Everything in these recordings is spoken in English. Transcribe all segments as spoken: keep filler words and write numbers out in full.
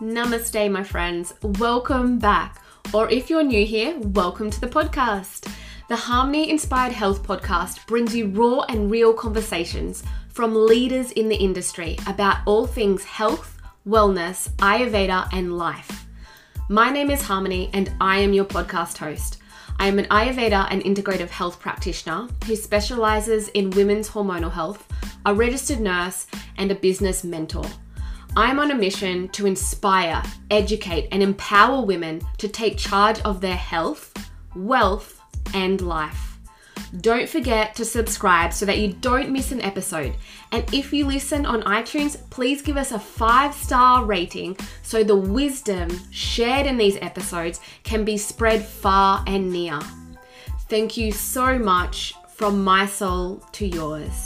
Namaste, my friends. Welcome back. Or if you're new here, welcome to the podcast. The Harmony Inspired Health podcast brings you raw and real conversations from leaders in the industry about all things health, wellness, Ayurveda, and life. My name is Harmony and I am your podcast host. I am an Ayurveda and integrative health practitioner who specializes in women's hormonal health, a registered nurse, and a business mentor. I'm on a mission to inspire, educate, and empower women to take charge of their health, wealth, and life. Don't forget to subscribe so that you don't miss an episode. And if you listen on iTunes, please give us a five-star rating so the wisdom shared in these episodes can be spread far and near. Thank you so much from my soul to yours.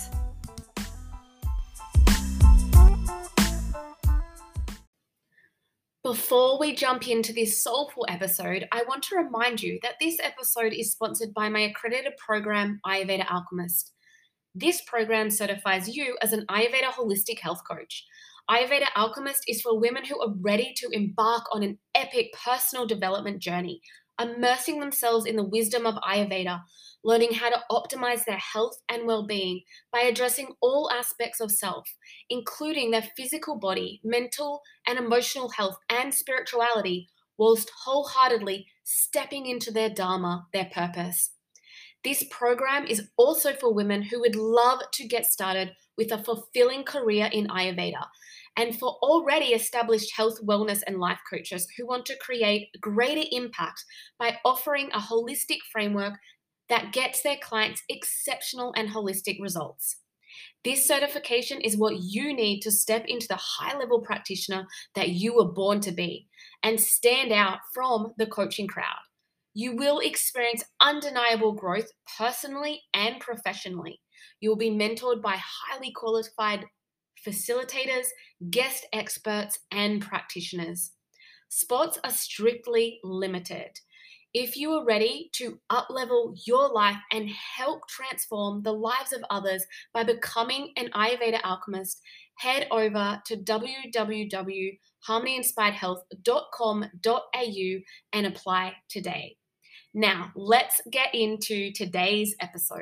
Before we jump into this soulful episode, I want to remind you that this episode is sponsored by my accredited program, Ayurveda Alchemist. This program certifies you as an Ayurveda holistic health coach. Ayurveda Alchemist is for women who are ready to embark on an epic personal development journey, immersing themselves in the wisdom of Ayurveda, learning how to optimize their health and well-being by addressing all aspects of self, including their physical body, mental and emotional health, and spirituality, whilst wholeheartedly stepping into their dharma, their purpose. This program is also for women who would love to get started with a fulfilling career in Ayurveda, and for already established health, wellness, and life coaches who want to create greater impact by offering a holistic framework that gets their clients exceptional and holistic results. This certification is what you need to step into the high-level practitioner that you were born to be and stand out from the coaching crowd. You will experience undeniable growth personally and professionally. You will be mentored by highly qualified facilitators, guest experts, and practitioners. Spots are strictly limited. If you are ready to up-level your life and help transform the lives of others by becoming an Ayurveda alchemist, head over to w w w dot harmony inspired health dot com dot a u and apply today. Now, let's get into today's episode.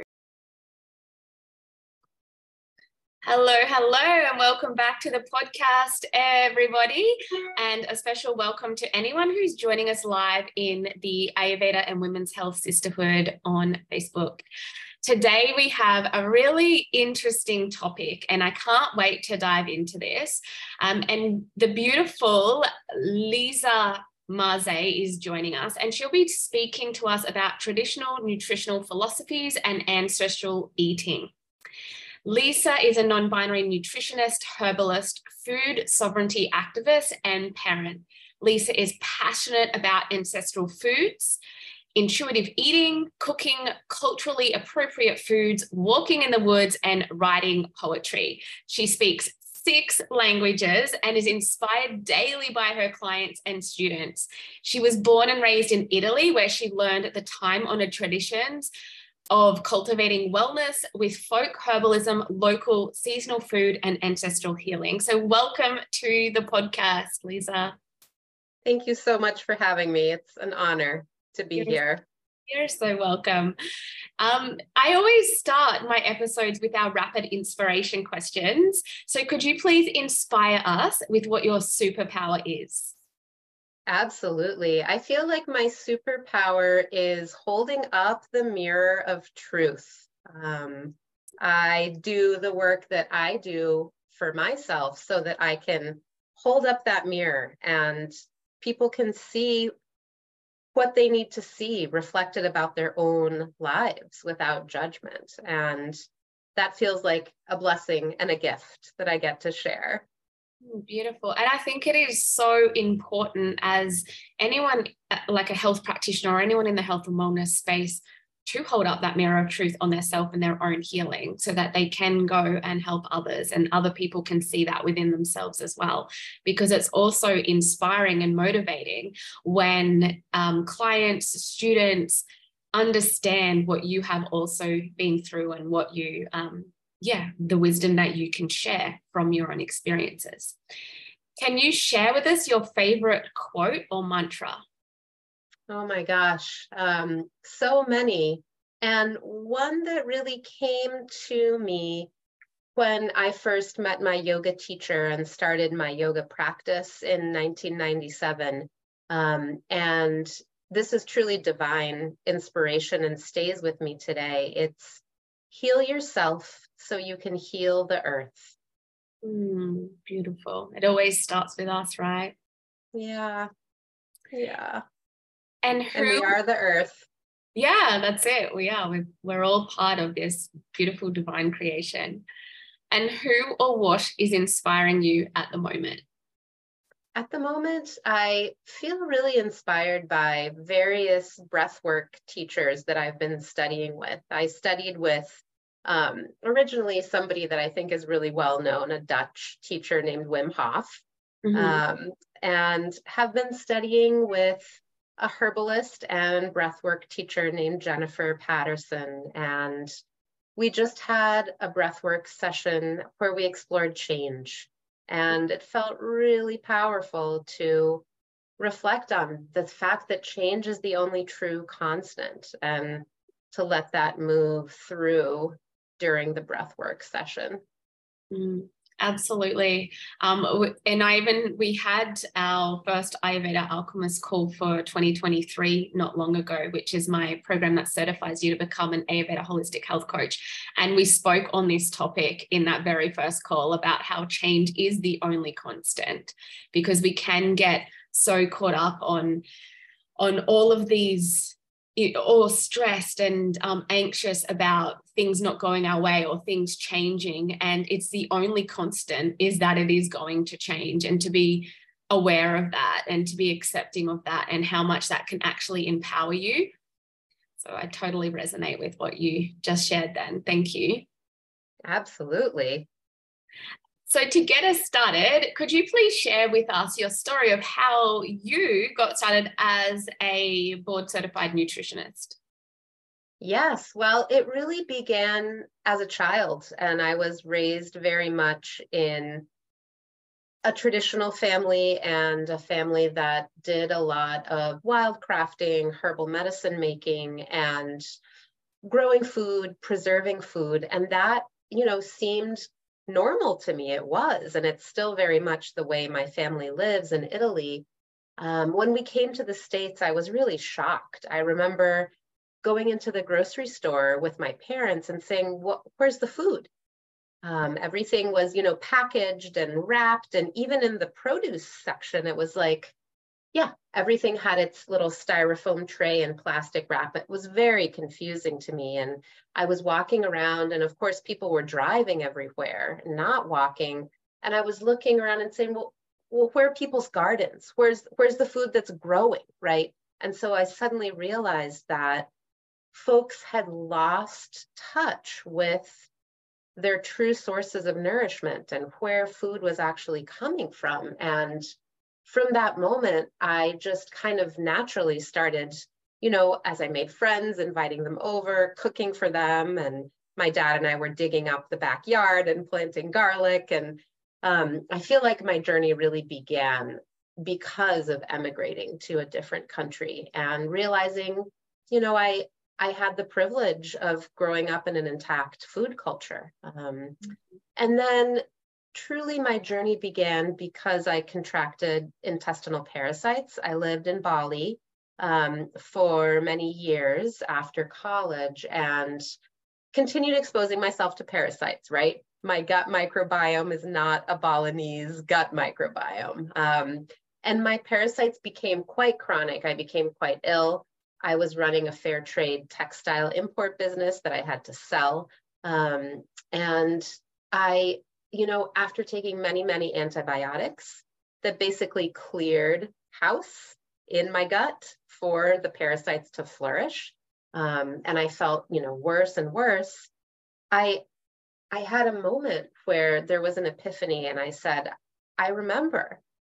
Hello, hello, and welcome back to the podcast, everybody. And a special welcome to anyone who's joining us live in the Ayurveda and Women's Health Sisterhood on Facebook. Today, we have a really interesting topic, and I can't wait to dive into this. Um, and the beautiful Lisa Marze is joining us, and she'll be speaking to us about traditional nutritional philosophies and ancestral eating. Lisa is a non-binary nutritionist, herbalist, food sovereignty activist, and parent. Lisa is passionate about ancestral foods, intuitive eating, cooking culturally appropriate foods, walking in the woods, and writing poetry. She speaks six languages and is inspired daily by her clients and students. She was born and raised in Italy, where she learned the time-honored traditions of cultivating wellness with folk herbalism, local seasonal food, and ancestral healing. So welcome to the podcast, Lisa. Thank you so much for having me. It's an honor to be You're, here. You're so welcome. Um, I always start my episodes with our rapid inspiration questions. So could you please inspire us with what your superpower is? Absolutely. I feel like my superpower is holding up the mirror of truth. Um, I do the work that I do for myself so that I can hold up that mirror and people can see what they need to see reflected about their own lives without judgment. And that feels like a blessing and a gift that I get to share. Beautiful. And I think it is so important as anyone like a health practitioner or anyone in the health and wellness space to hold up that mirror of truth on their self and their own healing so that they can go and help others and other people can see that within themselves as well, because it's also inspiring and motivating when um, clients, students understand what you have also been through and what you um, yeah, the wisdom that you can share from your own experiences. Can you share with us your favorite quote or mantra? Oh my gosh, um, so many. And one that really came to me when I first met my yoga teacher and started my yoga practice in nineteen ninety-seven. Um, and this is truly divine inspiration and stays with me today. It's heal yourself so you can heal the earth. Mm, beautiful. It always starts with us, right? Yeah, yeah. And And who, we are the earth. yeah, that's it. We are. We're, we're all part of this beautiful divine creation. And who or what is inspiring you at the moment? At the moment, I feel really inspired by various breathwork teachers that I've been studying with. I studied with um, originally somebody that I think is really well known, a Dutch teacher named Wim Hof, Mm-hmm. um, and have been studying with a herbalist and breathwork teacher named Jennifer Patterson. And we just had a breathwork session where we explored change. And it felt really powerful to reflect on the fact that change is the only true constant and to let that move through during the breathwork session. Mm, absolutely. Um, and I even, we had our first Ayurveda Alchemist call for twenty twenty-three not long ago, which is my program that certifies you to become an Ayurveda holistic health coach. And we spoke on this topic in that very first call about how change is the only constant, because we can get so caught up on, on all of these or stressed and um, anxious about things not going our way or things changing. And it's the only constant is that it is going to change, and to be aware of that and to be accepting of that and how much that can actually empower you. So I totally resonate with what you just shared then. Thank you. Absolutely. So to get us started, could you please share with us your story of how you got started as a board certified nutritionist? Yes, well, it really began as a child, and I was raised very much in a traditional family and a family that did a lot of wild crafting, herbal medicine making, and growing food, preserving food. And that, you know, seemed normal to me. It was, and it's still very much the way my family lives in Italy. Um, when we came to the States, I was really shocked. I remember going into the grocery store with my parents and saying, "What? Where's the food?" Um, everything was, you know, packaged and wrapped, and even in the produce section, it was like, yeah, everything had its little styrofoam tray and plastic wrap. It was very confusing to me, and I was walking around, and of course, people were driving everywhere, not walking, and I was looking around and saying, well, well, where are people's gardens? Where's where's the food that's growing, right? And so I suddenly realized that folks had lost touch with their true sources of nourishment and where food was actually coming from. And from that moment, I just kind of naturally started, you know, as I made friends, inviting them over, cooking for them. And my dad and I were digging up the backyard and planting garlic. And um, I feel like my journey really began because of emigrating to a different country and realizing, you know, I I had the privilege of growing up in an intact food culture. Um, and then truly my journey began because I contracted intestinal parasites. I lived in Bali um, for many years after college and continued exposing myself to parasites, right? My gut microbiome is not a Balinese gut microbiome. Um, and my parasites became quite chronic. I became quite ill. I was running a fair trade textile import business that I had to sell. Um, and I, you know, after taking many, many antibiotics that basically cleared house in my gut for the parasites to flourish, um, and I felt, you know, worse and worse, I, I had a moment where there was an epiphany, and I said, I remember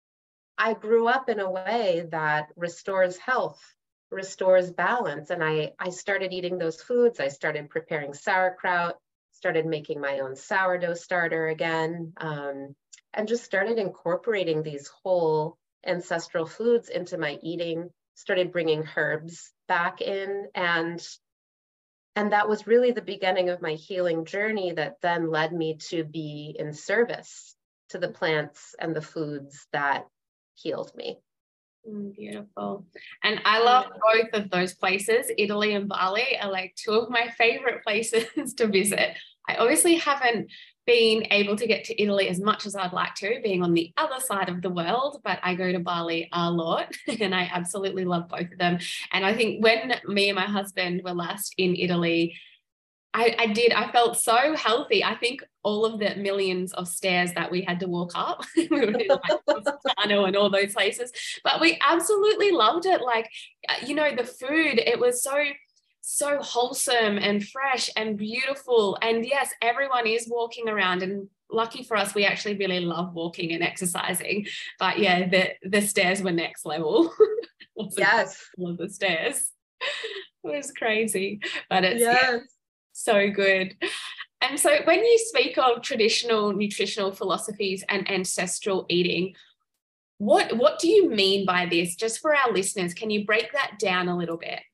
I grew up in a way that restores health, restores balance. And I, I started eating those foods. I started preparing sauerkraut, started making my own sourdough starter again. Um, and just started incorporating these whole ancestral foods into my eating, started bringing herbs back in. And, and that was really the beginning of my healing journey that then led me to be in service to the plants and the foods that healed me. Mm, beautiful. And I love both of those places. Italy and Bali are like two of my favorite places to visit. I obviously haven't been able to get to Italy as much as I'd like to, being on the other side of the world, but I go to Bali a lot and I absolutely love both of them. And I think when me and my husband were last in Italy, I, I did. I felt so healthy. I think all of the millions of stairs that we had to walk up, we were in like Positano and all those places, but we absolutely loved it. Like, you know, the food, it was so, so wholesome and fresh and beautiful. And yes, everyone is walking around, and lucky for us, we actually really love walking and exercising. But yeah, the, the stairs were next level. Yes. All of the stairs. It was crazy, but it's yes. yeah, so good. And so when you speak of traditional nutritional philosophies and ancestral eating, what, what do you mean by this? Just for our listeners, can you break that down a little bit?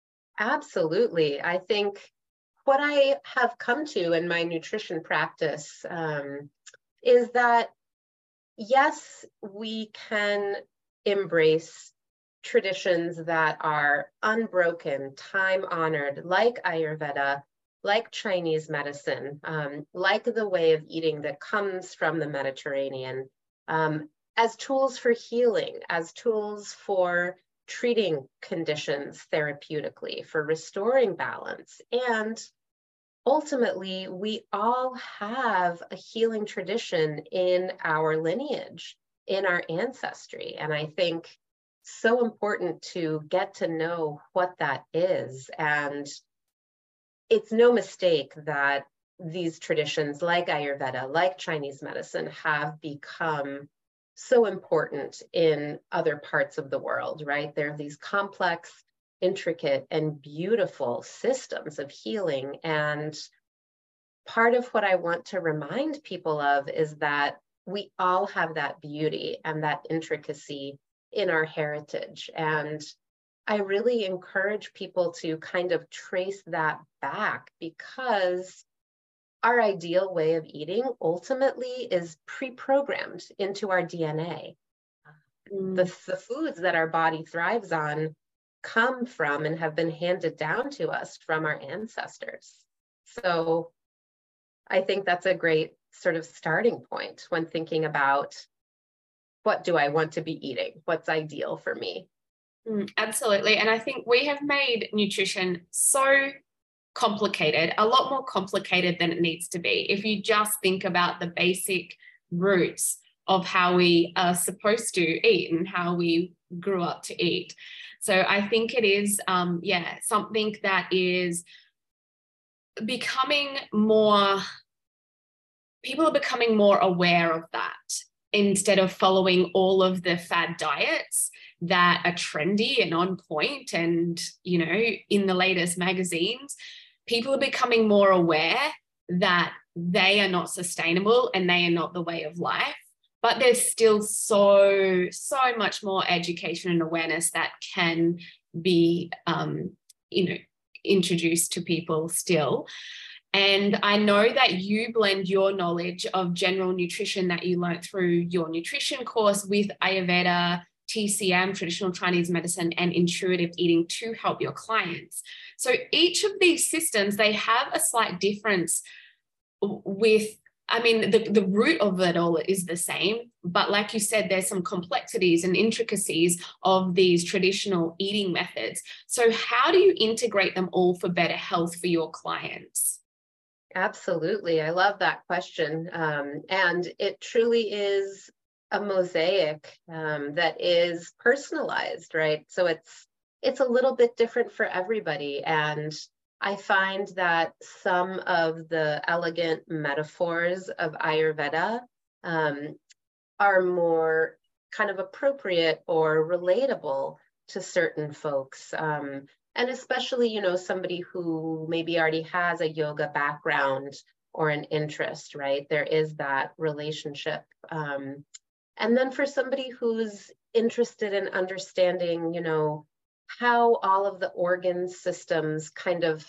Absolutely. I think what I have come to in my nutrition practice um, is that, yes, we can embrace traditions that are unbroken, time-honored, like Ayurveda, like Chinese medicine, um, like the way of eating that comes from the Mediterranean, um, as tools for healing, as tools for treating conditions therapeutically, for restoring balance. And ultimately, we all have a healing tradition in our lineage, in our ancestry. And I think so important to get to know what that is. And it's no mistake that these traditions like Ayurveda, like Chinese medicine, have become so important in other parts of the world, right? There are these complex, intricate, and beautiful systems of healing. And part of what I want to remind people of is that we all have that beauty and that intricacy in our heritage. And I really encourage people to kind of trace that back, because our ideal way of eating ultimately is pre-programmed into our D N A. Mm. The, the foods that our body thrives on come from and have been handed down to us from our ancestors. So I think that's a great sort of starting point when thinking about, what do I want to be eating? What's ideal for me? Mm, absolutely. And I think we have made nutrition so complicated, a lot more complicated than it needs to be. If you just think about the basic roots of how we are supposed to eat and how we grew up to eat. So I think it is, um, yeah, something that is becoming more, people are becoming more aware of that, instead of following all of the fad diets that are trendy and on point and, you know, in the latest magazines. People are becoming more aware that they are not sustainable and they are not the way of life. But there's still so, so much more education and awareness that can be, um, you know, introduced to people still. And I know that you blend your knowledge of general nutrition that you learned through your nutrition course with Ayurveda, T C M, traditional Chinese medicine, and intuitive eating to help your clients. So each of these systems, they have a slight difference with, I mean, the, the root of it all is the same, but like you said, there's some complexities and intricacies of these traditional eating methods. So how do you integrate them all for better health for your clients? Absolutely. I love that question. Um, and it truly is a mosaic um, that is personalized, right? So it's it's a little bit different for everybody. And I find that some of the elegant metaphors of Ayurveda um, are more kind of appropriate or relatable to certain folks. Um, and especially, you know, somebody who maybe already has a yoga background or an interest, right? There is that relationship. Um, and then for somebody who's interested in understanding, you know, how all of the organ systems kind of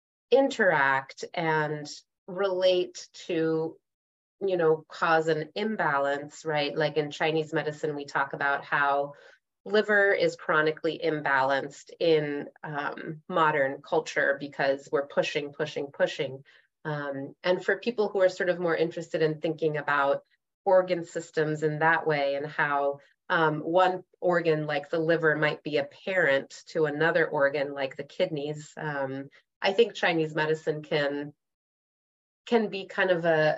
interact and relate to, you know, cause an imbalance, right? Like in Chinese medicine, we talk about how liver is chronically imbalanced in um, modern culture because we're pushing, pushing, pushing. Um, and for people who are sort of more interested in thinking about organ systems in that way and how um, one organ like the liver might be a parent to another organ like the kidneys, um, I think Chinese medicine can, can be kind of a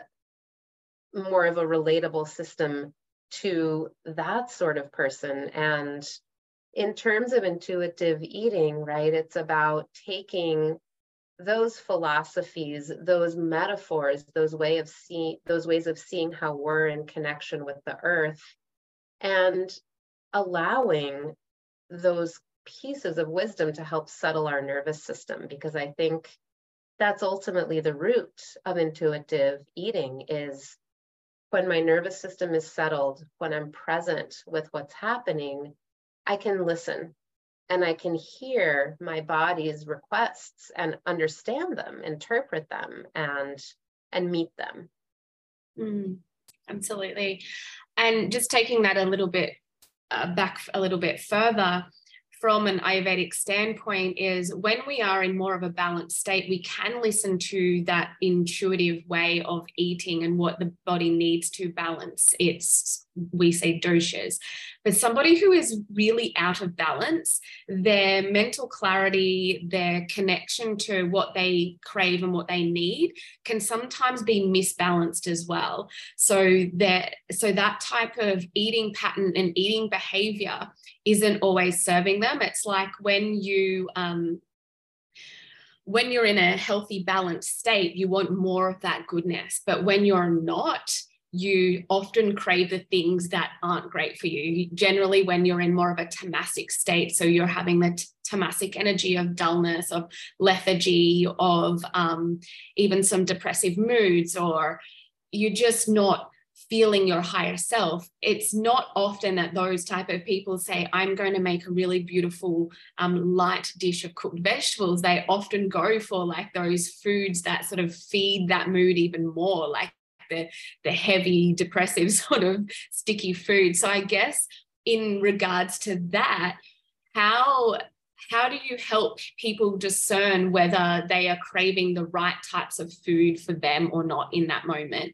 more of a relatable system to that sort of person. And in terms of intuitive eating, right, it's about taking those philosophies, those metaphors, those way of seeing, those ways of seeing how we're in connection with the earth, and allowing those pieces of wisdom to help settle our nervous system. Because I think that's ultimately the root of intuitive eating, is when my nervous system is settled, when I'm present with what's happening, I can listen and I can hear my body's requests and understand them, interpret them, and and meet them. Mm, absolutely. And just taking that a little bit uh, back a little bit further, from an Ayurvedic standpoint, is when we are in more of a balanced state, we can listen to that intuitive way of eating and what the body needs to balance its, we say, doshas. But somebody who is really out of balance, their mental clarity, their connection to what they crave and what they need can sometimes be misbalanced as well. So that, so that type of eating pattern and eating behavior isn't always serving them. It's like when you um, when you're in a healthy, balanced state, you want more of that goodness. But when you're not, you often crave the things that aren't great for you. Generally, when you're in more of a tamasic state, so you're having the t- tamasic energy of dullness, of lethargy, of um, even some depressive moods, or you're just not feeling your higher self. It's not often that those type of people say, I'm going to make a really beautiful um, light dish of cooked vegetables. They often go for like those foods that sort of feed that mood even more, like the, the heavy, depressive sort of sticky food. So I guess in regards to that, how how do you help people discern whether they are craving the right types of food for them or not in that moment?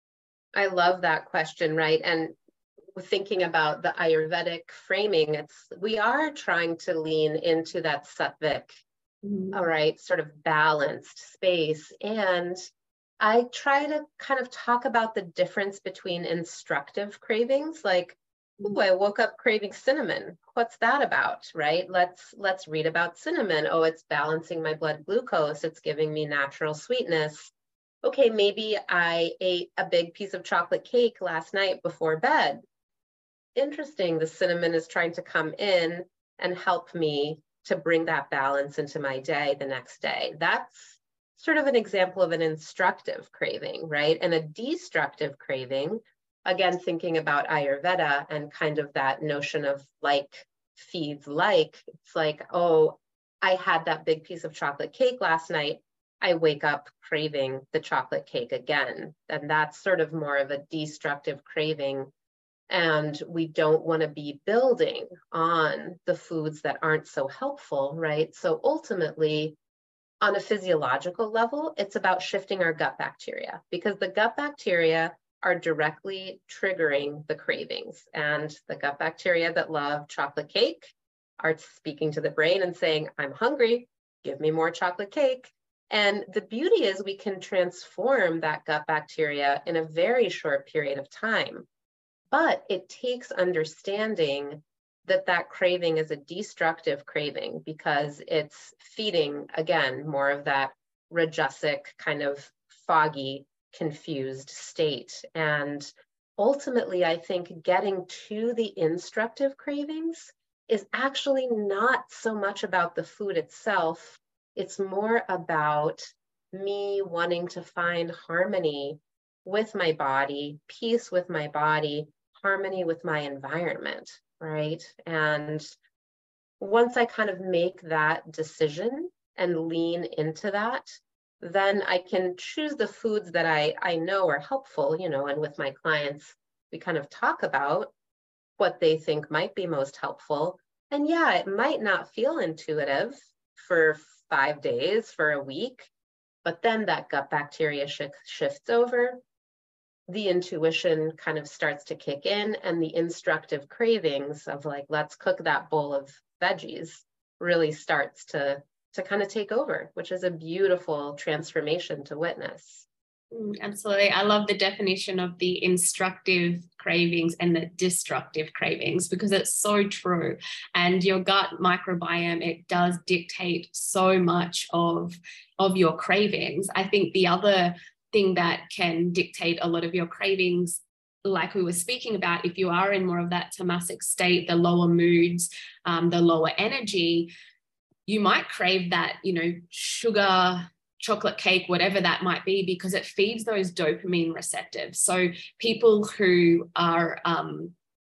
I love that question, right? And thinking about the Ayurvedic framing, it's we are trying to lean into that sattvic, mm-hmm. all right, sort of balanced space. And I try to kind of talk about the difference between instructive cravings, like, oh, I woke up craving cinnamon. What's that about, right? Let's let's read about cinnamon. Oh, it's balancing my blood glucose. It's giving me natural sweetness. Okay, maybe I ate a big piece of chocolate cake last night before bed. Interesting, the cinnamon is trying to come in and help me to bring that balance into my day the next day. That's sort of an example of an instructive craving, right? And a destructive craving, again, thinking about Ayurveda and kind of that notion of like feeds like, it's like, oh, I had that big piece of chocolate cake last night. I wake up craving the chocolate cake again. And that's sort of more of a destructive craving. And we don't want to be building on the foods that aren't so helpful, right? So ultimately, on a physiological level, it's about shifting our gut bacteria, because the gut bacteria are directly triggering the cravings. And the gut bacteria that love chocolate cake are speaking to the brain and saying, I'm hungry, give me more chocolate cake. And the beauty is we can transform that gut bacteria in a very short period of time. But it takes understanding that that craving is a destructive craving, because it's feeding, again, more of that rajasic kind of foggy, confused state. And ultimately, I think getting to the instructive cravings is actually not so much about the food itself. It's more about me wanting to find harmony with my body, peace with my body, harmony with my environment, right? And once I kind of make that decision and lean into that, then I can choose the foods that I, I know are helpful, you know, and with my clients, we kind of talk about what they think might be most helpful. And yeah, it might not feel intuitive for five days, for a week, but then that gut bacteria sh- shifts over. The intuition kind of starts to kick in, and the instructive cravings of like, let's cook that bowl of veggies really starts to to kind of take over, which is a beautiful transformation to witness. Mm, absolutely. I love the definition of the instructive cravings and the destructive cravings, because it's so true. And your gut microbiome, it does dictate so much of, of your cravings. I think the other thing that can dictate a lot of your cravings, like we were speaking about, if you are in more of that tamasic state, the lower moods, um, the lower energy, you might crave that, you know, sugar, chocolate cake, whatever that might be, because it feeds those dopamine receptors. So people who are um,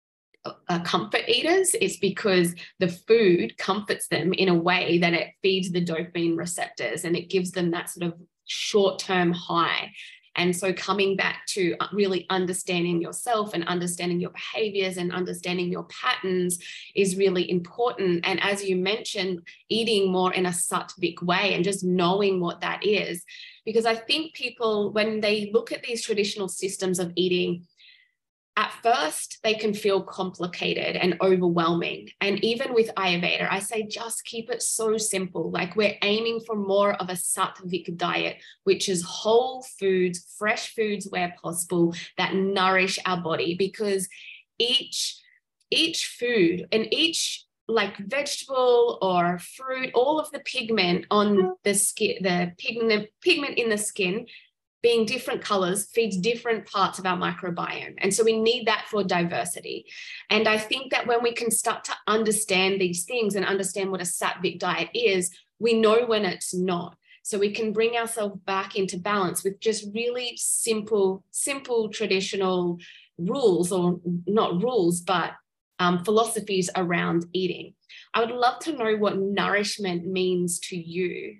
uh, comfort eaters, it's because the food comforts them in a way that it feeds the dopamine receptors and it gives them that sort of short-term high. And so coming back to really understanding yourself and understanding your behaviors and understanding your patterns is really important. And as you mentioned, eating more in a sattvic way and just knowing what that is. Because I think people, when they look at these traditional systems of eating, at first, they can feel complicated and overwhelming. And even with Ayurveda, I say just keep it so simple. Like we're aiming for more of a sattvic diet, which is whole foods, fresh foods where possible, that nourish our body, because each, each food and each like vegetable or fruit, all of the pigment on the skin, the pigment, pigment in the skin, being different colors, feeds different parts of our microbiome. And so we need that for diversity. And I think that when we can start to understand these things and understand what a sattvic diet is, we know when it's not. So we can bring ourselves back into balance with just really simple, simple traditional rules, or not rules, but um, philosophies around eating. I would love to know what nourishment means to you.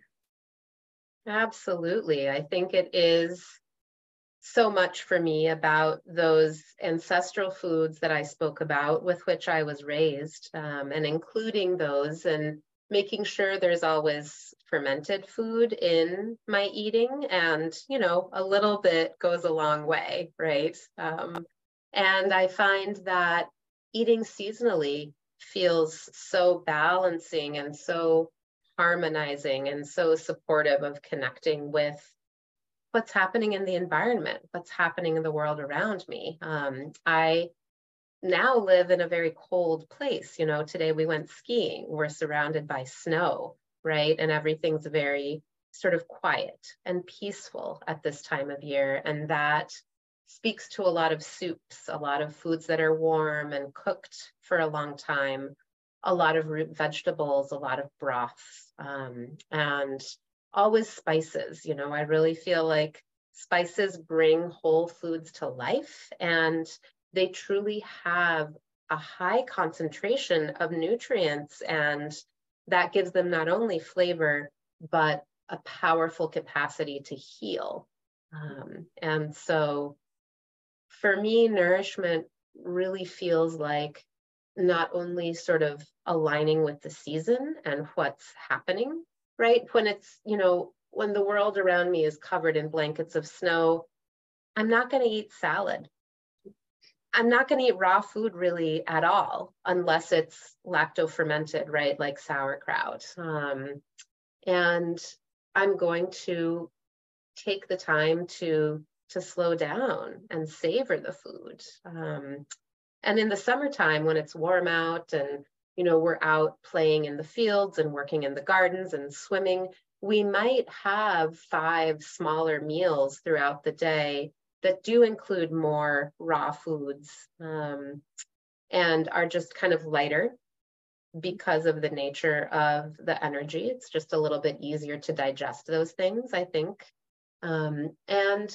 Absolutely. I think it is so much for me about those ancestral foods that I spoke about, with which I was raised, um, and including those and making sure there's always fermented food in my eating. And, you know, a little bit goes a long way, right? Um, and I find that eating seasonally feels so balancing and so harmonizing and so supportive of connecting with what's happening in the environment, what's happening in the world around me. Um, I now live in a very cold place. You know, today we went skiing. We're surrounded by snow, right? And everything's very sort of quiet and peaceful at this time of year. And that speaks to a lot of soups, a lot of foods that are warm and cooked for a long time, a lot of root vegetables, a lot of broths, um, and always spices. You know, I really feel like spices bring whole foods to life, and they truly have a high concentration of nutrients, and that gives them not only flavor, but a powerful capacity to heal. Um, and so for me, nourishment really feels like not only sort of aligning with the season and what's happening, right? When it's, you know, when the world around me is covered in blankets of snow, I'm not going to eat salad. I'm not going to eat raw food really at all, unless it's lacto fermented, right? Like sauerkraut. Um, and I'm going to take the time to to slow down and savor the food. Um, and in the summertime, when it's warm out and, you know, we're out playing in the fields and working in the gardens and swimming, we might have five smaller meals throughout the day that do include more raw foods, um, and are just kind of lighter. because of the nature of the energy. It's just a little bit easier to digest those things, I think. Um, and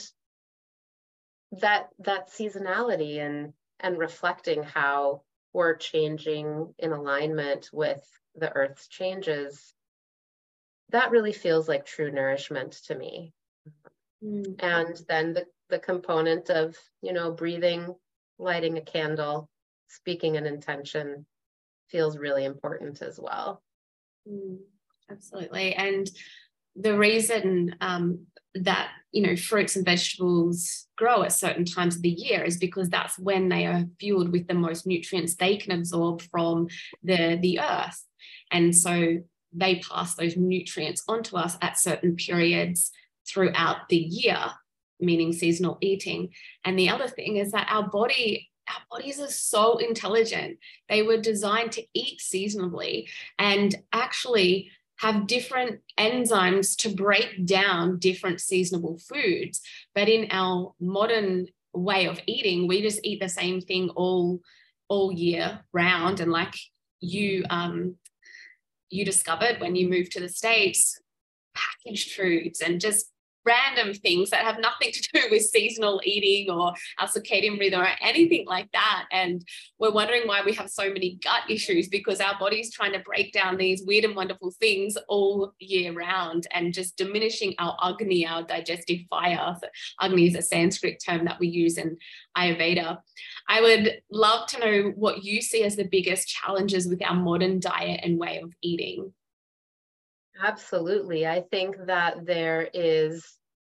that that seasonality and and reflecting how we're changing in alignment with the earth's changes, that really feels like true nourishment to me. Mm. And then the, the component of, you know, breathing, lighting a candle, speaking an intention feels really important as well. Mm, absolutely. And the reason um, that, you know, fruits and vegetables grow at certain times of the year is because that's when they are fueled with the most nutrients they can absorb from the, the earth. And so they pass those nutrients onto us at certain periods throughout the year, meaning seasonal eating. And the other thing is that our body Our bodies are so intelligent. They were designed to eat seasonally and actually have different enzymes to break down different seasonable foods. But in our modern way of eating, we just eat the same thing all, all year round. And like you, um, you discovered when you moved to the States, packaged foods and just random things that have nothing to do with seasonal eating or our circadian rhythm or anything like that. And we're wondering why we have so many gut issues, because our body's trying to break down these weird and wonderful things all year round and just diminishing our Agni, our digestive fire. So Agni is a Sanskrit term that we use in Ayurveda. I would love to know what you see as the biggest challenges with our modern diet and way of eating. Absolutely. I think that there is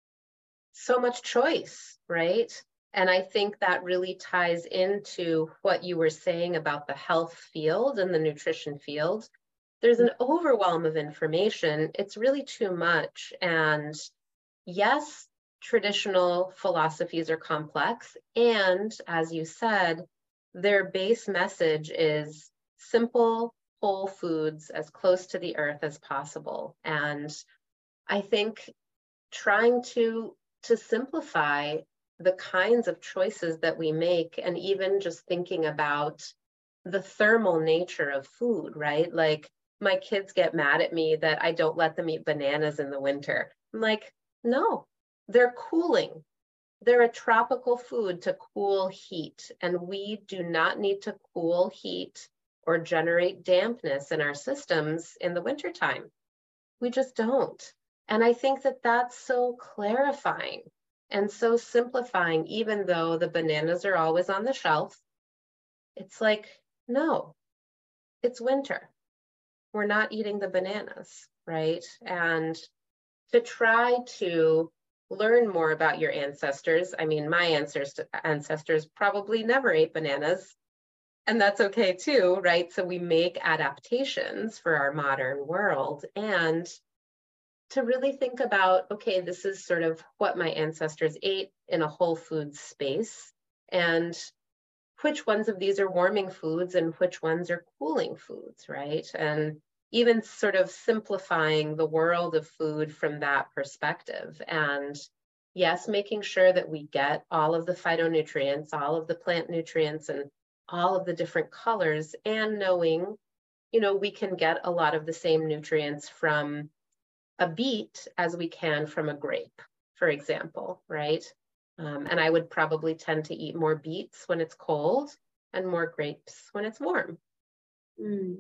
so much choice, right? And I think that really ties into what you were saying about the health field and the nutrition field. There's an overwhelm of information. It's really too much. And yes, traditional philosophies are complex. And as you said, their base message is simple, whole foods as close to the earth as possible. And I think trying to, to simplify the kinds of choices that we make, and even just thinking about the thermal nature of food, right? Like my kids get mad at me that I don't let them eat bananas in the winter. I'm like, no, they're cooling. They're a tropical food to cool heat, and we do not need to cool heat or generate dampness in our systems in the wintertime. We just don't. And I think that that's so clarifying and so simplifying, even though the bananas are always on the shelf. It's like, no, it's winter. We're not eating the bananas, right? And to try to learn more about your ancestors. I mean, my ancestors ancestors probably never ate bananas. And that's okay too, right? So we make adaptations for our modern world, and to really think about, okay, this is sort of what my ancestors ate in a whole food space, and which ones of these are warming foods and which ones are cooling foods, right? And even sort of simplifying the world of food from that perspective. And yes, making sure that we get all of the phytonutrients, all of the plant nutrients, and all of the different colors, and knowing, you know, we can get a lot of the same nutrients from a beet as we can from a grape, for example, right? Um, and I would probably tend to eat more beets when it's cold and more grapes when it's warm. Mm.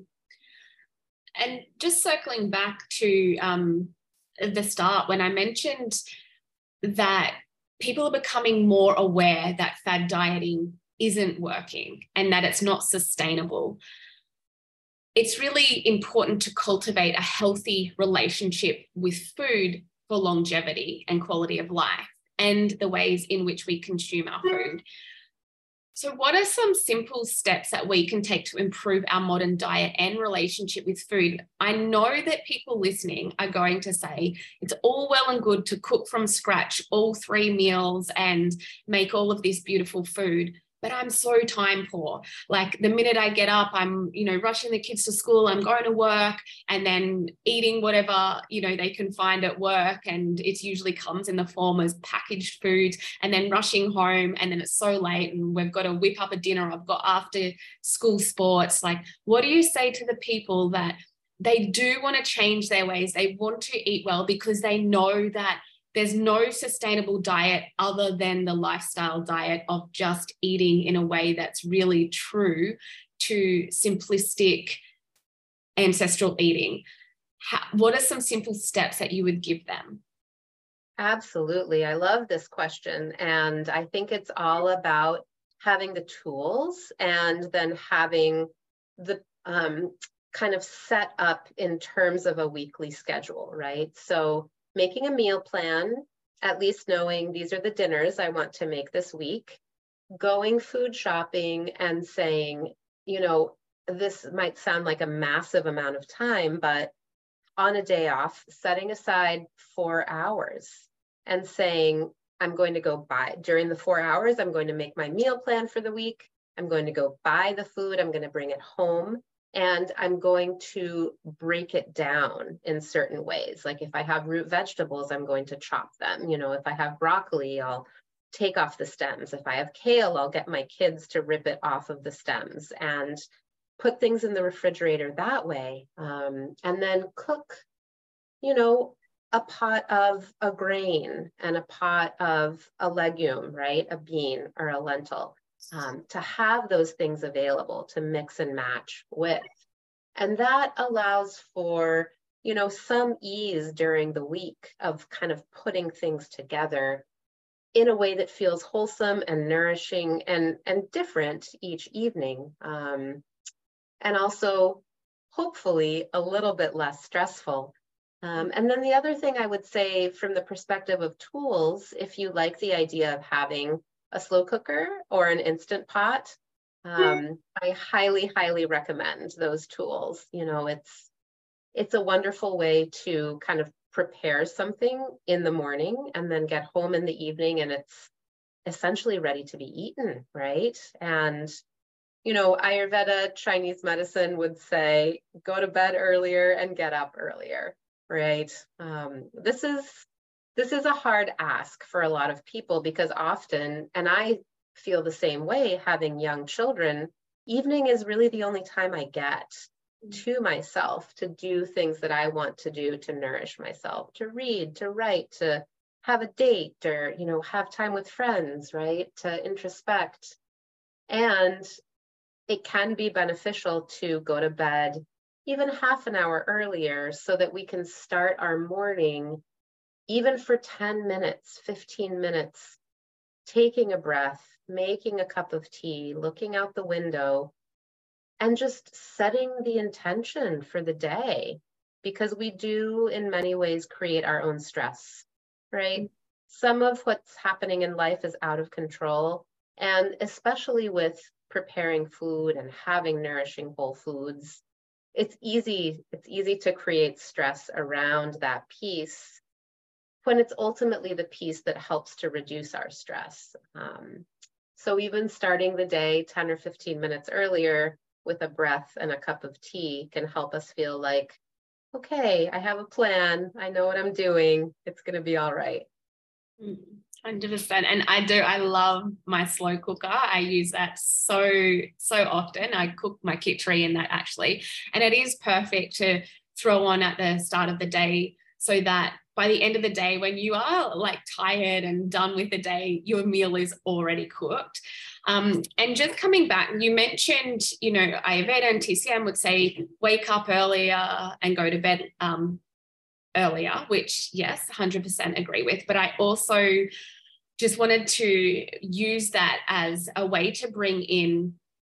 And just circling back to um, the start, when I mentioned that people are becoming more aware that fad dieting isn't working and that it's not sustainable, it's really important to cultivate a healthy relationship with food for longevity and quality of life, and the ways in which we consume our food. So what are some simple steps that we can take to improve our modern diet and relationship with food? I know that people listening are going to say it's all well and good to cook from scratch all three meals and make all of this beautiful food, but I'm so time poor. Like the minute I get up, I'm, you know, rushing the kids to school, I'm going to work and then eating whatever, you know, they can find at work. And it usually comes in the form of packaged food, and then rushing home. And then it's so late and we've got to whip up a dinner. I've got after school sports. Like, what do you say to the people that they do want to change their ways? They want to eat well because they know that there's no sustainable diet other than the lifestyle diet of just eating in a way that's really true to simplistic ancestral eating. How, what are some simple steps that you would give them? Absolutely. I love this question. And I think it's all about having the tools and then having the um, kind of set up in terms of a weekly schedule, right? So making a meal plan, at least knowing these are the dinners I want to make this week, going food shopping and saying, you know, this might sound like a massive amount of time, but on a day off, setting aside four hours and saying, I'm going to go buy, during the four hours, I'm going to make my meal plan for the week. I'm going to go buy the food. I'm going to bring it home. And I'm going to break it down in certain ways. Like if I have root vegetables, I'm going to chop them. You know, if I have broccoli, I'll take off the stems. If I have kale, I'll get my kids to rip it off of the stems and put things in the refrigerator that way. Um, and then cook, you know, a pot of a grain and a pot of a legume, right? A bean or a lentil. Um, to have those things available to mix and match with. And that allows for, you know, some ease during the week of kind of putting things together in a way that feels wholesome and nourishing and, and different each evening. Um, and also, hopefully, a little bit less stressful. Um, and then the other thing I would say from the perspective of tools, if you like the idea of having a slow cooker or an Instant Pot, um, I highly, highly recommend those tools. You know, it's it's a wonderful way to kind of prepare something in the morning and then get home in the evening and it's essentially ready to be eaten, right? And, you know, Ayurveda, Chinese medicine would say, go to bed earlier and get up earlier, right? Um, this is This is a hard ask for a lot of people because often, and I feel the same way having young children, evening is really the only time I get to myself to do things that I want to do to nourish myself, to read, to write, to have a date or, you know, have time with friends, right? To introspect. And it can be beneficial to go to bed even half an hour earlier so that we can start our morning even for ten minutes, fifteen minutes, taking a breath, making a cup of tea, looking out the window, and just setting the intention for the day. Because we do, in many ways, create our own stress, right? Some of what's happening in life is out of control. And especially with preparing food and having nourishing whole foods, it's easy, it's easy to create stress around that piece, when it's ultimately the piece that helps to reduce our stress. Um, so even starting the day ten or fifteen minutes earlier with a breath and a cup of tea can help us feel like, okay, I have a plan. I know what I'm doing. It's going to be all right. one hundred percent. And I do, I love my slow cooker. I use that so, so often. I cook my khichdi in that actually. And it is perfect to throw on at the start of the day so that by the end of the day, when you are like tired and done with the day, your meal is already cooked. Um, and just coming back, you mentioned, you know, Ayurveda and T C M would say, wake up earlier and go to bed um, earlier, which yes, one hundred percent agree with. But I also just wanted to use that as a way to bring in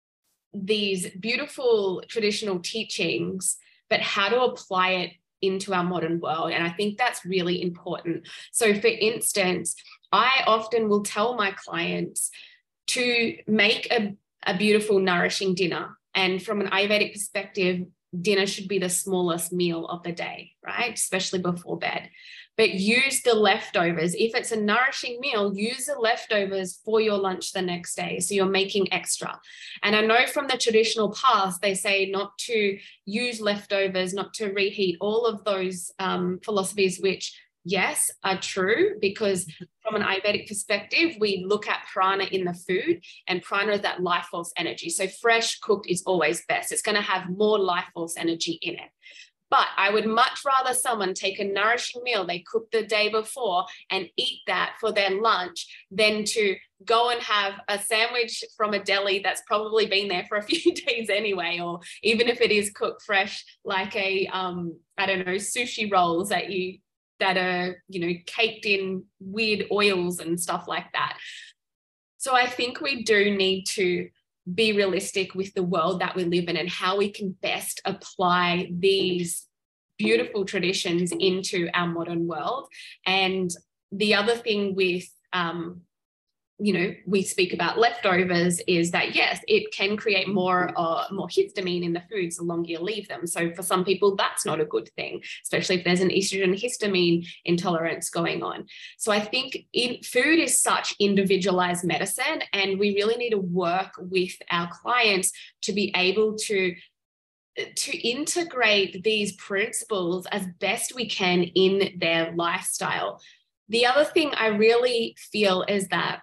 these beautiful traditional teachings, but how to apply it into our modern world. And I think that's really important. So for instance, I often will tell my clients to make a, a beautiful, nourishing dinner. And from an Ayurvedic perspective, dinner should be the smallest meal of the day, right? Especially before bed. but use the leftovers. If it's a nourishing meal, use the leftovers for your lunch the next day. So you're making extra. And I know from the traditional past, they say not to use leftovers, not to reheat, all of those um, philosophies, which yes, are true, because from an Ayurvedic perspective, we look at prana in the food, and prana is that life force energy. So fresh cooked is always best. It's going to have more life force energy in it. But I would much rather someone take a nourishing meal they cooked the day before and eat that for their lunch than to go and have a sandwich from a deli that's probably been there for a few days anyway, or even if it is cooked fresh, like a, um, I don't know, sushi rolls that you that are, you know, caked in weird oils and stuff like that. So I think we do need to be realistic with the world that we live in and how we can best apply these beautiful traditions into our modern world. And the other thing with, um, you know, we speak about leftovers is that, yes, it can create more uh, more histamine in the foods the longer you leave them. So for some people, that's not a good thing, especially if there's an estrogen histamine intolerance going on. So I think in, food is such individualized medicine, and we really need to work with our clients to be able to to integrate these principles as best we can in their lifestyle. The other thing I really feel is that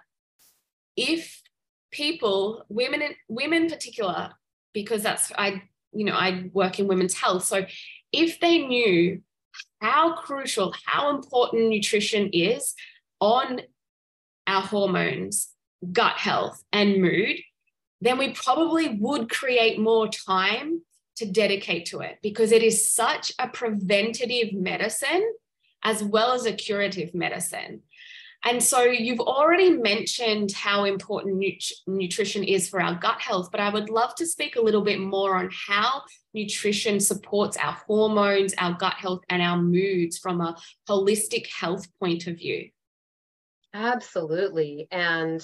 if people, women, women in particular, because that's, I, you know, I work in women's health. So if they knew how crucial, how important nutrition is on our hormones, gut health, and mood, then we probably would create more time to dedicate to it, because it is such a preventative medicine as well as a curative medicine. And so you've already mentioned how important nut- nutrition is for our gut health, but I would love to speak a little bit more on how nutrition supports our hormones, our gut health, and our moods from a holistic health point of view. Absolutely. And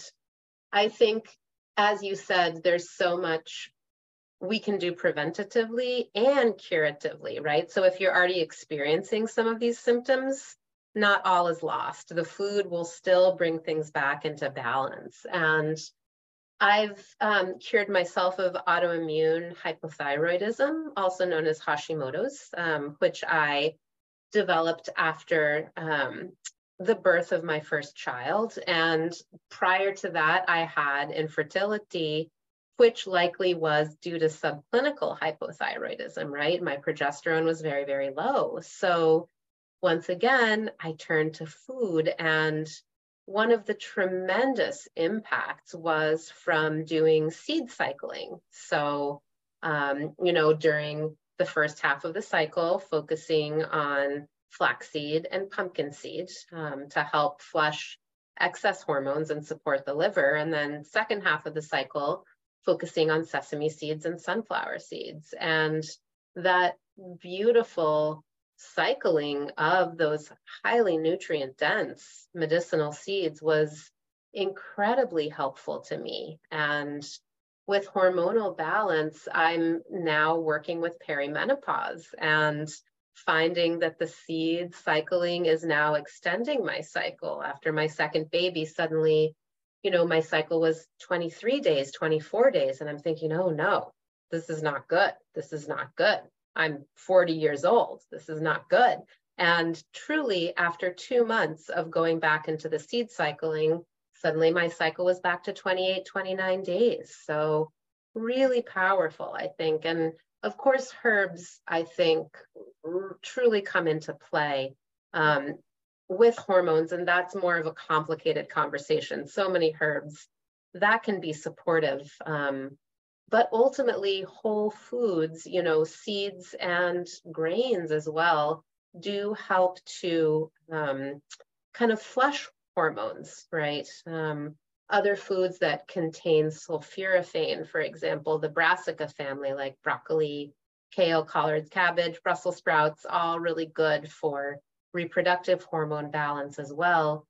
I think, as you said, there's so much we can do preventatively and curatively, right? So if you're already experiencing some of these symptoms, not all is lost. The food will still bring things back into balance. And I've um, cured myself of autoimmune hypothyroidism, also known as Hashimoto's, um, which I developed after um, the birth of my first child. And prior to that, I had infertility, which likely was due to subclinical hypothyroidism, right? My progesterone was very, very low. So once again, I turned to food, and one of the tremendous impacts was from doing seed cycling. So, um, you know, during the first half of the cycle, focusing on flaxseed and pumpkin seed um, to help flush excess hormones and support the liver. And then second half of the cycle, focusing on sesame seeds and sunflower seeds. And that beautiful cycling of those highly nutrient dense medicinal seeds was incredibly helpful to me. And with hormonal balance, I'm now working with perimenopause and finding that the seed cycling is now extending my cycle. After my second baby, suddenly, you know, my cycle was twenty-three days, twenty-four days. And I'm thinking, oh no, this is not good. This is not good. I'm forty years old. This is not good. And truly, after two months of going back into the seed cycling, suddenly my cycle was back to twenty-eight, twenty-nine days. So really powerful, I think. And of course, herbs, I think, r- truly come into play um, with hormones. And that's more of a complicated conversation. So many herbs that can be supportive. Um, But ultimately, whole foods, you know, seeds and grains as well, do help to um, kind of flush hormones, right? Um, other foods that contain sulforaphane, for example, the brassica family, like broccoli, kale, collards, cabbage, Brussels sprouts, all really good for reproductive hormone balance as well.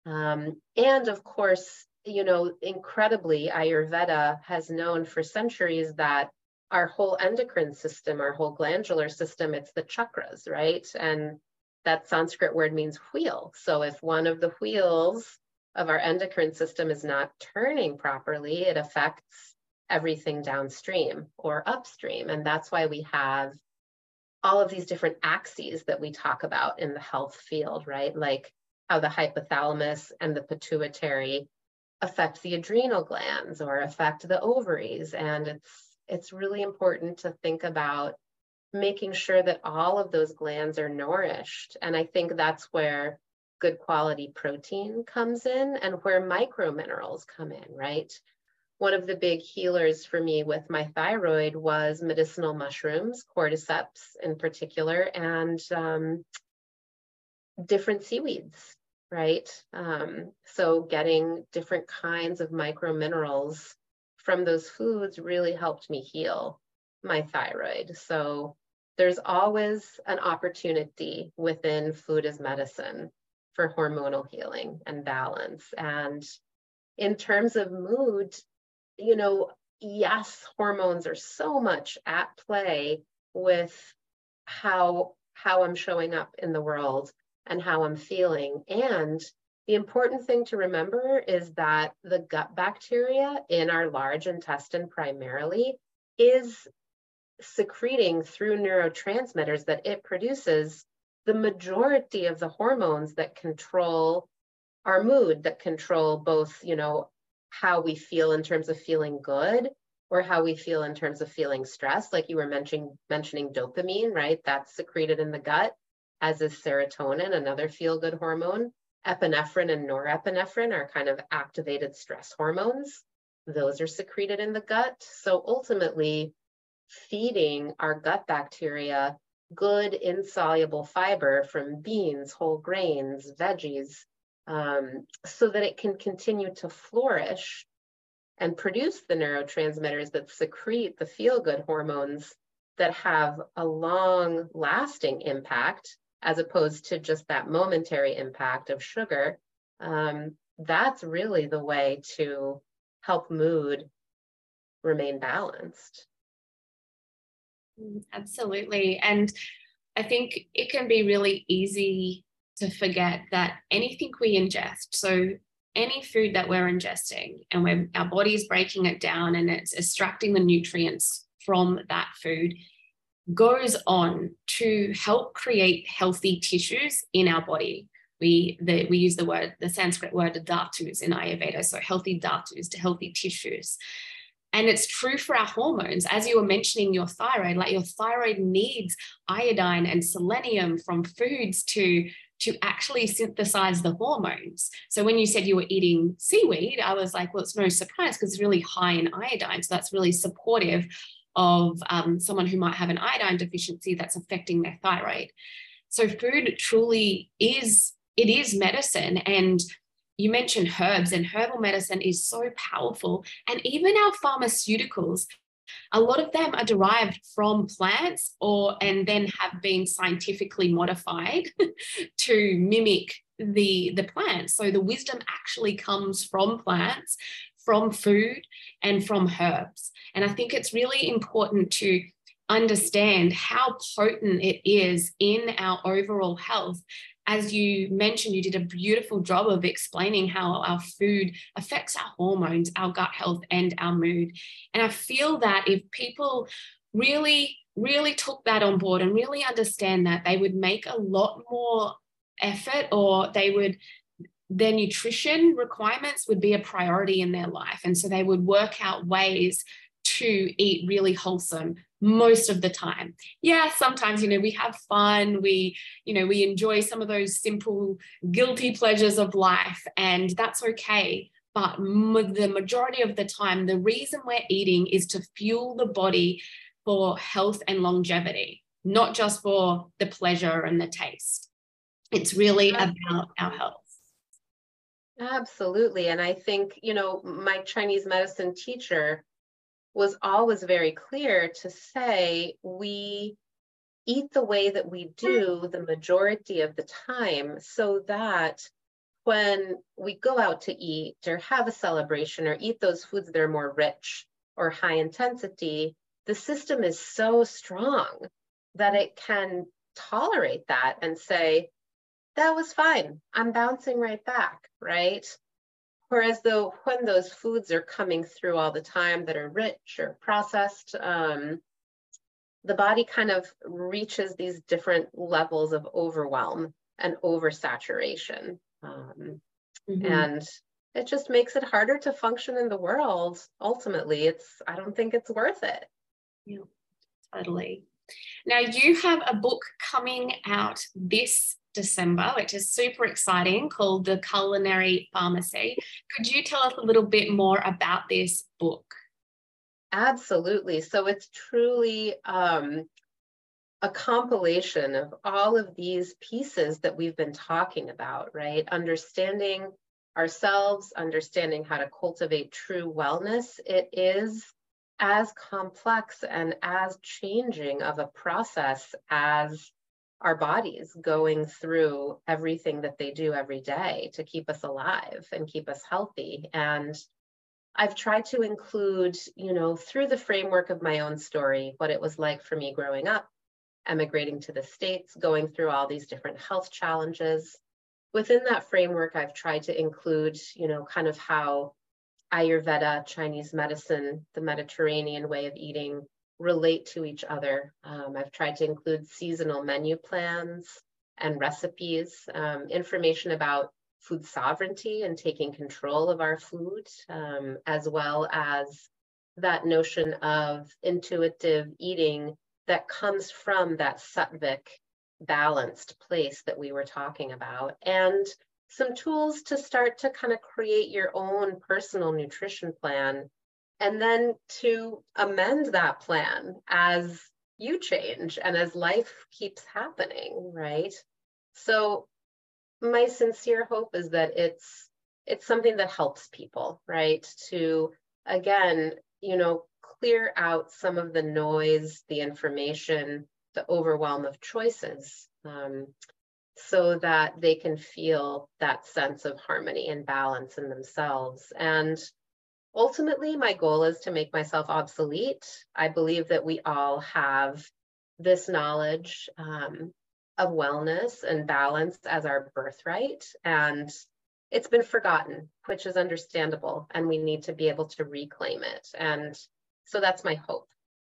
Um, and of course, you know, incredibly, Ayurveda has known for centuries that our whole endocrine system, our whole glandular system, it's the chakras, right? And that Sanskrit word means wheel. So if one of the wheels of our endocrine system is not turning properly, it affects everything downstream or upstream. And that's why we have all of these different axes that we talk about in the health field, right? Like how the hypothalamus and the pituitary affect the adrenal glands or affect the ovaries. And it's it's really important to think about making sure that all of those glands are nourished. And I think that's where good quality protein comes in and where microminerals come in, right? One of the big healers for me with my thyroid was medicinal mushrooms, cordyceps in particular, and um, different seaweeds, right? Um, so getting different kinds of microminerals from those foods really helped me heal my thyroid. So there's always an opportunity within food as medicine for hormonal healing and balance. And in terms of mood, you know, yes, hormones are so much at play with how, how I'm showing up in the world and how I'm feeling. And the important thing to remember is that the gut bacteria in our large intestine primarily is secreting through neurotransmitters that it produces the majority of the hormones that control our mood, that control both, you know, how we feel in terms of feeling good or how we feel in terms of feeling stressed. Like you were mentioning, mentioning dopamine, right? That's secreted in the gut, as is serotonin, another feel-good hormone. Epinephrine and norepinephrine are kind of activated stress hormones. Those are secreted in the gut. So ultimately, feeding our gut bacteria good insoluble fiber from beans, whole grains, veggies, um, so that it can continue to flourish and produce the neurotransmitters that secrete the feel-good hormones that have a long-lasting impact, as opposed to just that momentary impact of sugar. Um, that's really the way to help mood remain balanced. Absolutely. And I think it can be really easy to forget that anything we ingest, so any food that we're ingesting and when our body is breaking it down and it's extracting the nutrients from that food, goes on to help create healthy tissues in our body. We, the, we use the word, the Sanskrit word dhatus in Ayurveda, so healthy dhatus, to healthy tissues. And it's true for our hormones. As you were mentioning your thyroid, like your thyroid needs iodine and selenium from foods to, to actually synthesize the hormones. So when you said you were eating seaweed, I was like, well, it's no surprise because it's really high in iodine. So that's really supportive of um, someone who might have an iodine deficiency that's affecting their thyroid. So food truly is, it is medicine. And you mentioned herbs, and herbal medicine is so powerful. And even our pharmaceuticals, a lot of them are derived from plants or and then have been scientifically modified to mimic the, the plants. So the wisdom actually comes from plants, from food, and from herbs. And I think it's really important to understand how potent it is in our overall health. As you mentioned, you did a beautiful job of explaining how our food affects our hormones, our gut health, and our mood. And I feel that if people really, really took that on board and really understand that, they would make a lot more effort, or they would, their nutrition requirements would be a priority in their life. And so they would work out ways to eat really wholesome most of the time. Yeah, sometimes, you know, we have fun, we, you know, we enjoy some of those simple guilty pleasures of life, and that's okay. But m- the majority of the time, the reason we're eating is to fuel the body for health and longevity, not just for the pleasure and the taste. It's really about our health. Absolutely. And I think, you know, my Chinese medicine teacher was always very clear to say we eat the way that we do the majority of the time, so that when we go out to eat or have a celebration or eat those foods that are more rich or high intensity, the system is so strong that it can tolerate that and say, that was fine. I'm bouncing right back, right? Whereas though when those foods are coming through all the time that are rich or processed, um, the body kind of reaches these different levels of overwhelm and oversaturation. Um, mm-hmm. And it just makes it harder to function in the world. Ultimately, it's, I don't think it's worth it. Yeah, totally. Now you have a book coming out this December, which is super exciting, called The Culinary Pharmacy. Could you tell us a little bit more about this book? Absolutely. So it's truly um, a compilation of all of these pieces that we've been talking about, right? Understanding ourselves, understanding how to cultivate true wellness. It is as complex and as changing of a process as our bodies going through everything that they do every day to keep us alive and keep us healthy. And I've tried to include, you know, through the framework of my own story, what it was like for me growing up, emigrating to the States, going through all these different health challenges. Within that framework, I've tried to include, you know, kind of how Ayurveda, Chinese medicine, the Mediterranean way of eating relate to each other. Um, I've tried to include seasonal menu plans and recipes, um, information about food sovereignty and taking control of our food, um, as well as that notion of intuitive eating that comes from that sattvic balanced place that we were talking about, and some tools to start to kind of create your own personal nutrition plan, and then to amend that plan as you change and as life keeps happening, right? So my sincere hope is that it's it's something that helps people, right? To, again, you know, clear out some of the noise, the information, the overwhelm of choices, um, so that they can feel that sense of harmony and balance in themselves. And ultimately, my goal is to make myself obsolete. I believe that we all have this knowledge um, of wellness and balance as our birthright, and it's been forgotten, which is understandable, and we need to be able to reclaim it. And so that's my hope,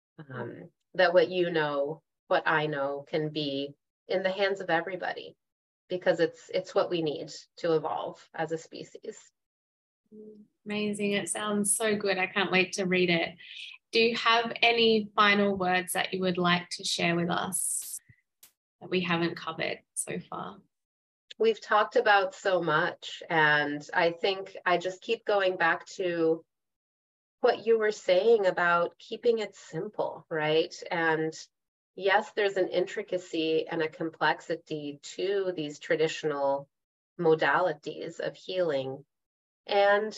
um, that what you know, what I know, can be in the hands of everybody, because it's it's what we need to evolve as a species. Amazing. It sounds so good. I can't wait to read it. Do you have any final words that you would like to share with us that we haven't covered so far? We've talked about so much, and I think I just keep going back to what you were saying about keeping it simple, right? And yes, there's an intricacy and a complexity to these traditional modalities of healing, and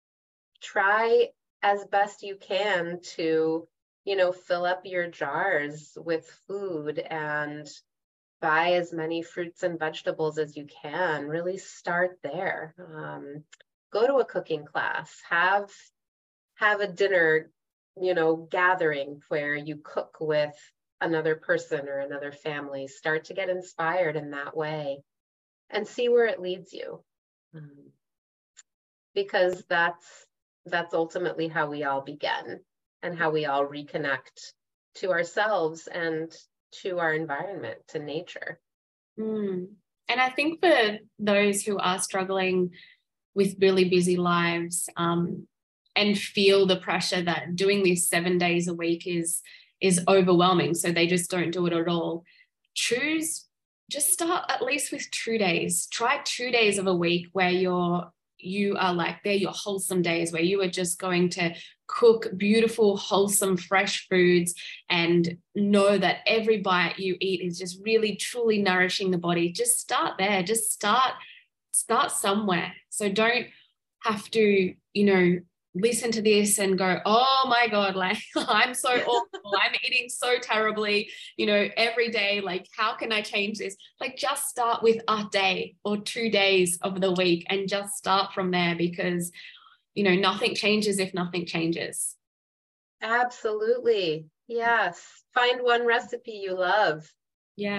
try as best you can to, you know, fill up your jars with food and buy as many fruits and vegetables as you can. Really start there. Um, go to a cooking class, have have a dinner, you know, gathering where you cook with another person or another family. Start to get inspired in that way and see where it leads you. Um, because that's that's ultimately how we all begin, and how we all reconnect to ourselves and to our environment, to nature. Mm. And I think for those who are struggling with really busy lives, um, and feel the pressure that doing this seven days a week is is overwhelming, so they just don't do it at all, choose, just start at least with two days. Try two days of a week where you're you are like, they're your wholesome days, where you are just going to cook beautiful, wholesome, fresh foods and know that every bite you eat is just really, truly nourishing the body. Just start there. Just start, start somewhere. So don't have to, you know, listen to this and go, oh my God, like I'm so awful. I'm eating so terribly, you know, every day. Like, how can I change this? Like, just start with a day or two days of the week and just start from there, because, you know, nothing changes if nothing changes. Absolutely. Yes. Find one recipe you love. Yeah.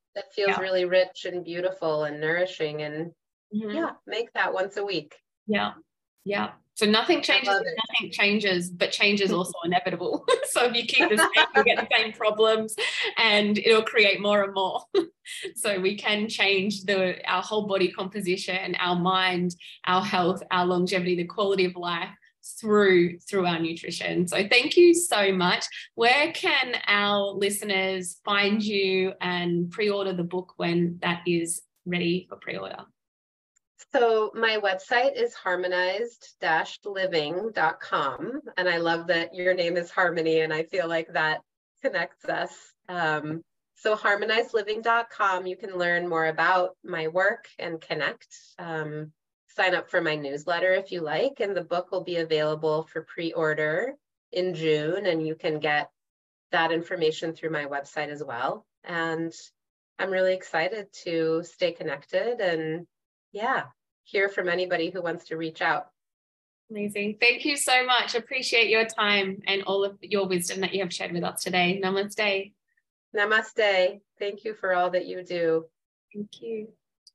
that feels Yeah. really rich and beautiful and nourishing, and Mhm. yeah, make that once a week. Yeah. Yeah. So nothing changes love if it. nothing changes, but change is also inevitable. So if you keep the same, you get the same problems, and it'll create more and more. So we can change the our whole body composition, our mind, our health, our longevity, the quality of life through through our nutrition. So thank you so much. Where can our listeners find you and pre-order the book when that is ready for pre-order? So my website is harmonized dash living dot com. And I love that your name is Harmony, and I feel like that connects us. Um, so harmonized living dot com, you can learn more about my work and connect. Um, sign up for my newsletter if you like, and the book will be available for pre-order in June, and you can get that information through my website as well. And I'm really excited to stay connected and yeah, hear from anybody who wants to reach out. Amazing. Thank you so much. Appreciate your time and all of your wisdom that you have shared with us today. Namaste. Namaste. Thank you for all that you do. Thank you.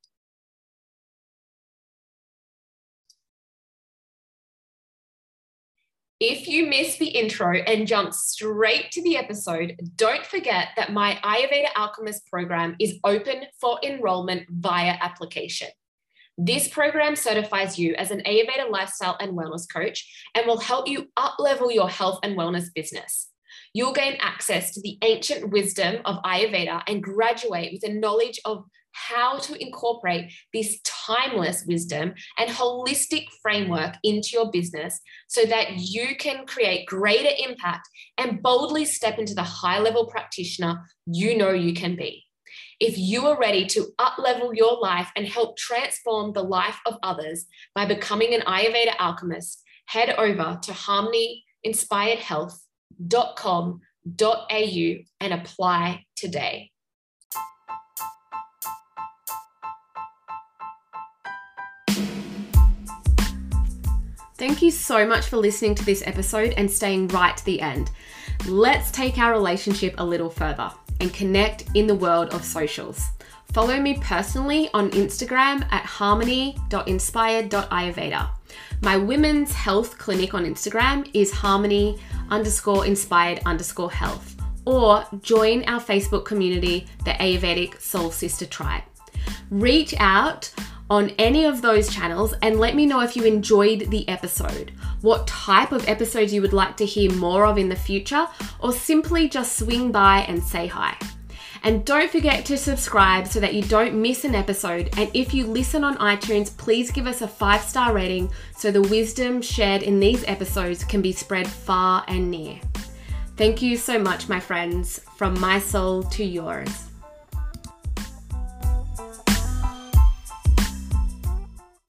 If you missed the intro and jumped straight to the episode, don't forget that my Ayurveda Alchemist program is open for enrollment via application. This program certifies you as an Ayurveda lifestyle and wellness coach and will help you up-level your health and wellness business. You'll gain access to the ancient wisdom of Ayurveda and graduate with a knowledge of how to incorporate this timeless wisdom and holistic framework into your business so that you can create greater impact and boldly step into the high-level practitioner you know you can be. If you are ready to up-level your life and help transform the life of others by becoming an Ayurveda alchemist, head over to harmony inspired health dot com dot a u and apply today. Thank you so much for listening to this episode and staying right to the end. Let's take our relationship a little further and connect in the world of socials. Follow me personally on Instagram at harmony dot inspired dot ayurveda. My women's health clinic on Instagram is harmony underscore inspired underscore health, or join our Facebook community, the Ayurvedic Soul Sister Tribe. Reach out on any of those channels and let me know if you enjoyed the episode, what type of episodes you would like to hear more of in the future, or simply just swing by and say hi. And don't forget to subscribe so that you don't miss an episode. And if you listen on iTunes, please give us a five-star rating so the wisdom shared in these episodes can be spread far and near. Thank you so much, my friends, from my soul to yours.